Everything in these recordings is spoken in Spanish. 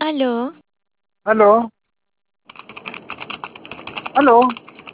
Aló, Aló, aló,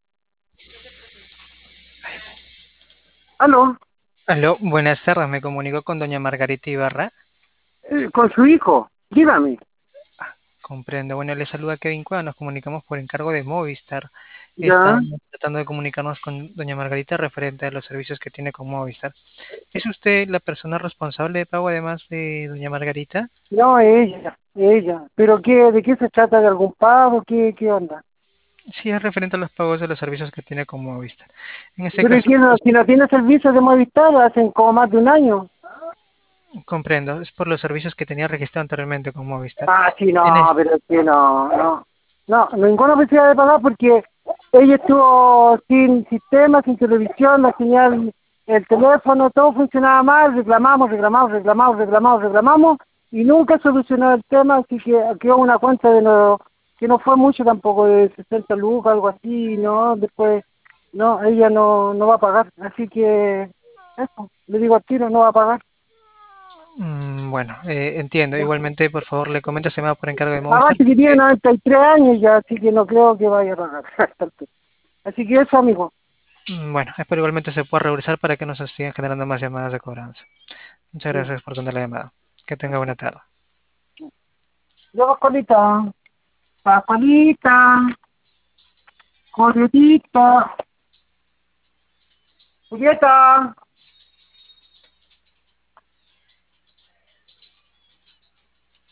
aló, Aló, buenas tardes, me comunico con doña Margarita Ibarra. con su hijo, dígame, Comprendo. Bueno, le saluda Kevin Cueva, nos comunicamos por encargo de Movistar. ya, Estamos tratando de comunicarnos con doña Margarita referente a los servicios que tiene con Movistar. ¿Es usted la persona responsable de pago además de doña Margarita? no, ella, pero ¿de qué se trata? ¿De algún pago? ¿Qué onda? Sí, es referente a los pagos de los servicios que tiene con Movistar. En este Pero ¿y caso, si no tiene servicio de Movistar, hacen como más de un año. comprendo, es por los servicios que tenía registrado anteriormente con Movistar. Ah, sí, En no, es- pero es que no, ninguna necesidad de pagar porque ella estuvo sin sistema, sin televisión, la señal, el teléfono, todo funcionaba mal, reclamamos y nunca solucionó el tema, así que quedó una cuenta que no fue mucho tampoco, de 60 lucas, algo así, ¿no? Después, no, ella no va a pagar, así que eso, le digo al tiro, no va a pagar. bueno, entiendo. Igualmente, por favor, le comento, se me va por encargo de Movistar. Aparte que tiene 93 años ya, así que no creo que vaya a pagar. Así que eso, amigo. Bueno, espero igualmente se pueda regresar para que no se sigan generando más llamadas de cobranza. Muchas gracias por atender la llamada. Que tenga buena tarde. Yo, Pascualita, Pascualita, Julietita, Julieta.